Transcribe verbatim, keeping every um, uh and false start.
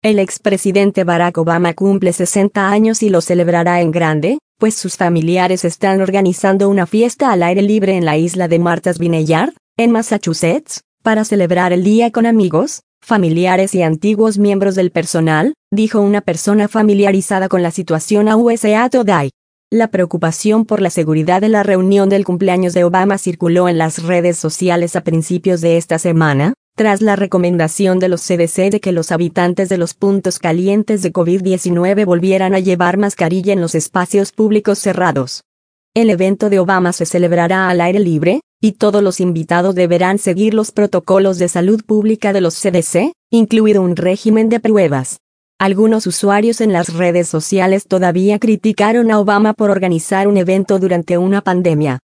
El expresidente Barack Obama cumple sesenta años y lo celebrará en grande, pues sus familiares están organizando una fiesta al aire libre en la isla de Martha's Vineyard, en Massachusetts, para celebrar el día con amigos, familiares y antiguos miembros del personal, dijo una persona familiarizada con la situación a U S A Today. La preocupación por la seguridad de la reunión del cumpleaños de Obama circuló en las redes sociales a principios de esta semana, tras la recomendación de los C D C de que los habitantes de los puntos calientes de COVID diecinueve volvieran a llevar mascarilla en los espacios públicos cerrados. El evento de Obama se celebrará al aire libre, y todos los invitados deberán seguir los protocolos de salud pública de los C D C, incluido un régimen de pruebas. Algunos usuarios en las redes sociales todavía criticaron a Obama por organizar un evento durante una pandemia.